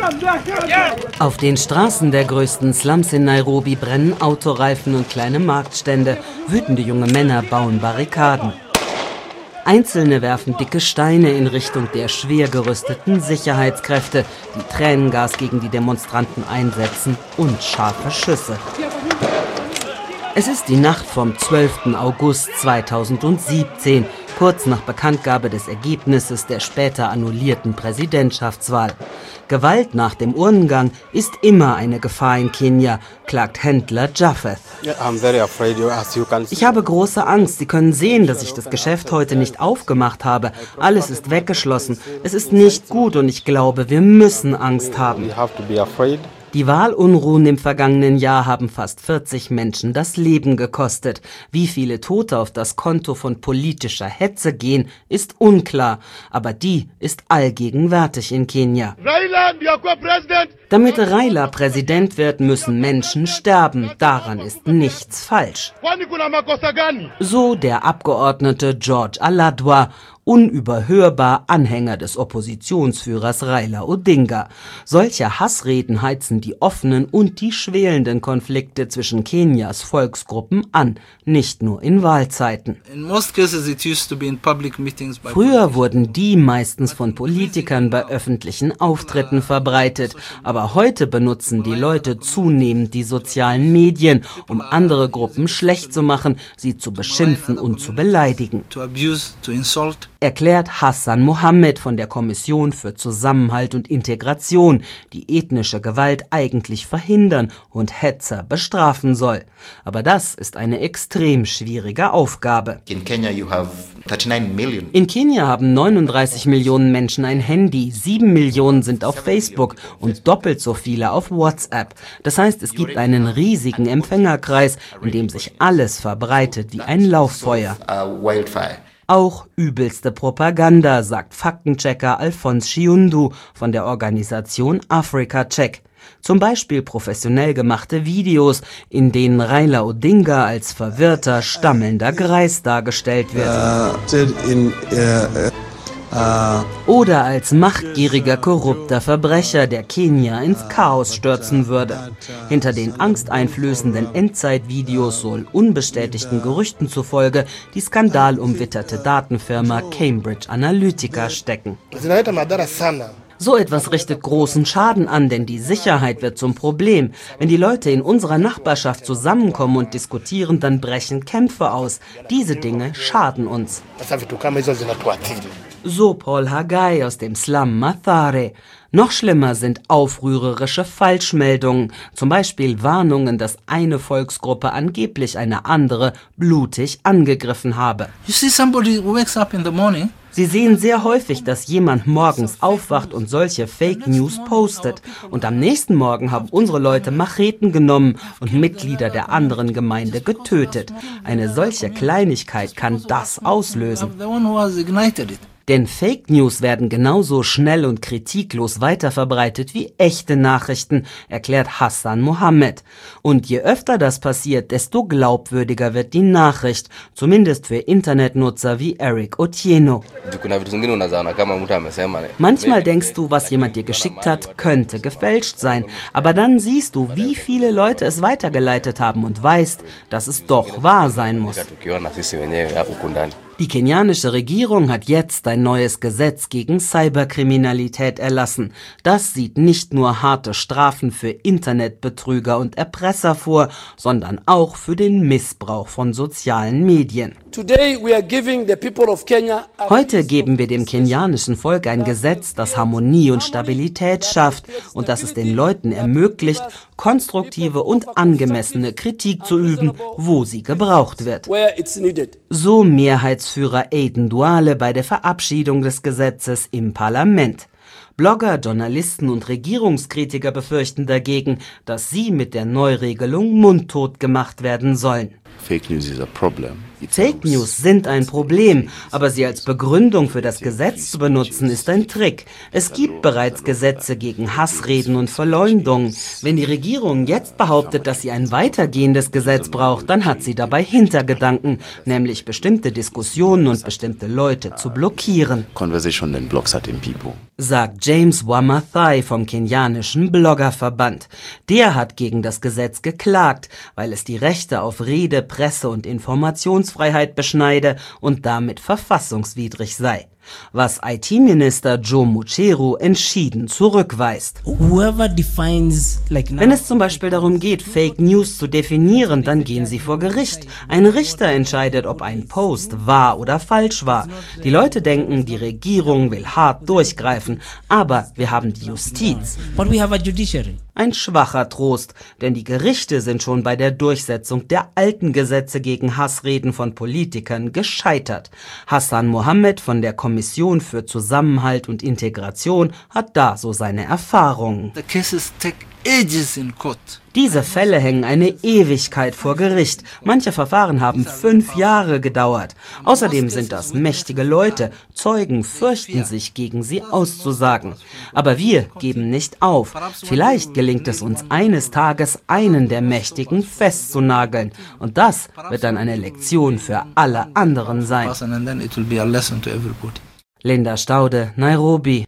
Auf den Straßen der größten Slums in Nairobi brennen Autoreifen und kleine Marktstände. Wütende junge Männer bauen Barrikaden. Einzelne werfen dicke Steine in Richtung der schwer gerüsteten Sicherheitskräfte, die Tränengas gegen die Demonstranten einsetzen und scharfe Schüsse. Es ist die Nacht vom 12. August 2017, kurz nach Bekanntgabe des Ergebnisses der später annullierten Präsidentschaftswahl. Gewalt nach dem Urnengang ist immer eine Gefahr in Kenia, klagt Händler Japheth. Ich habe große Angst. Sie können sehen, dass ich das Geschäft heute nicht aufgemacht habe. Alles ist weggeschlossen. Es ist nicht gut und ich glaube, wir müssen Angst haben. Die Wahlunruhen im vergangenen Jahr haben fast 40 Menschen das Leben gekostet. Wie viele Tote auf das Konto von politischer Hetze gehen, ist unklar. Aber die ist allgegenwärtig in Kenia. Damit Raila Präsident wird, müssen Menschen sterben. Daran ist nichts falsch. So der Abgeordnete George Aladwa, unüberhörbar Anhänger des Oppositionsführers Raila Odinga. Solche Hassreden heizen die offenen und die schwelenden Konflikte zwischen Kenias Volksgruppen an, nicht nur in Wahlzeiten. Früher wurden die meistens von Politikern bei öffentlichen Auftritten verbreitet, aber heute benutzen die Leute zunehmend die sozialen Medien, um andere Gruppen schlecht zu machen, sie zu beschimpfen und zu beleidigen. Erklärt Hassan Mohammed von der Kommission für Zusammenhalt und Integration, die ethnische Gewalt eigentlich verhindern und Hetzer bestrafen soll. Aber das ist eine extrem schwierige Aufgabe. In Kenia haben 39 Millionen Menschen ein Handy, 7 Millionen sind auf Facebook und doppelt so viele auf WhatsApp. Das heißt, es gibt einen riesigen Empfängerkreis, in dem sich alles verbreitet wie ein Lauffeuer. Auch übelste Propaganda, sagt Faktenchecker Alphonse Chiundu von der Organisation Africa Check. Zum Beispiel professionell gemachte Videos, in denen Raila Odinga als verwirrter, stammelnder Greis dargestellt wird. Oder als machtgieriger, korrupter Verbrecher, der Kenia ins Chaos stürzen würde. Hinter den angsteinflößenden Endzeitvideos soll unbestätigten Gerüchten zufolge die skandalumwitterte Datenfirma Cambridge Analytica stecken. So etwas richtet großen Schaden an, denn die Sicherheit wird zum Problem. Wenn die Leute in unserer Nachbarschaft zusammenkommen und diskutieren, dann brechen Kämpfe aus. Diese Dinge schaden uns. So Paul Hagai aus dem Slum Mathare. Noch schlimmer sind aufrührerische Falschmeldungen, zum Beispiel Warnungen, dass eine Volksgruppe angeblich eine andere blutig angegriffen habe. Sie sehen sehr häufig, dass jemand morgens aufwacht und solche Fake News postet. Und am nächsten Morgen haben unsere Leute Macheten genommen und Mitglieder der anderen Gemeinde getötet. Eine solche Kleinigkeit kann das auslösen. Denn Fake News werden genauso schnell und kritiklos weiterverbreitet wie echte Nachrichten, erklärt Hassan Mohammed. Und je öfter das passiert, desto glaubwürdiger wird die Nachricht, zumindest für Internetnutzer wie Eric Otieno. Manchmal denkst du, was jemand dir geschickt hat, könnte gefälscht sein, aber dann siehst du, wie viele Leute es weitergeleitet haben und weißt, dass es doch wahr sein muss. Die kenianische Regierung hat jetzt ein neues Gesetz gegen Cyberkriminalität erlassen. Das sieht nicht nur harte Strafen für Internetbetrüger und Erpresser vor, sondern auch für den Missbrauch von sozialen Medien. Heute geben wir dem kenianischen Volk ein Gesetz, das Harmonie und Stabilität schafft und das es den Leuten ermöglicht, konstruktive und angemessene Kritik zu üben, wo sie gebraucht wird. So Mehrheitsführer Aden Duale bei der Verabschiedung des Gesetzes im Parlament. Blogger, Journalisten und Regierungskritiker befürchten dagegen, dass sie mit der Neuregelung mundtot gemacht werden sollen. Fake News is a problem. Fake News sind ein Problem, aber sie als Begründung für das Gesetz zu benutzen, ist ein Trick. Es gibt bereits Gesetze gegen Hassreden und Verleumdung. Wenn die Regierung jetzt behauptet, dass sie ein weitergehendes Gesetz braucht, dann hat sie dabei Hintergedanken, nämlich bestimmte Diskussionen und bestimmte Leute zu blockieren, Conversation then blocks certain people. sagt James Wamathai vom kenianischen Bloggerverband. Der hat gegen das Gesetz geklagt, weil es die Rechte auf Rede, Presse- und Informationsfreiheit beschneide und damit verfassungswidrig sei. Was IT-Minister Joe Mucheru entschieden zurückweist. Wenn es zum Beispiel darum geht, Fake News zu definieren, dann gehen sie vor Gericht. Ein Richter entscheidet, ob ein Post wahr oder falsch war. Die Leute denken, die Regierung will hart durchgreifen, aber wir haben die Justiz. Ein schwacher Trost, denn die Gerichte sind schon bei der Durchsetzung der alten Gesetze gegen Hassreden von Politikern gescheitert. Hassan Mohammed von der Kommission für Zusammenhalt und Integration hat da so seine Erfahrungen. Diese Fälle hängen eine Ewigkeit vor Gericht. Manche Verfahren haben 5 Jahre gedauert. Außerdem sind das mächtige Leute. Zeugen fürchten sich, gegen sie auszusagen. Aber wir geben nicht auf. Vielleicht gelingt es uns eines Tages, einen der Mächtigen festzunageln. Und das wird dann eine Lektion für alle anderen sein. Linda Staude, Nairobi.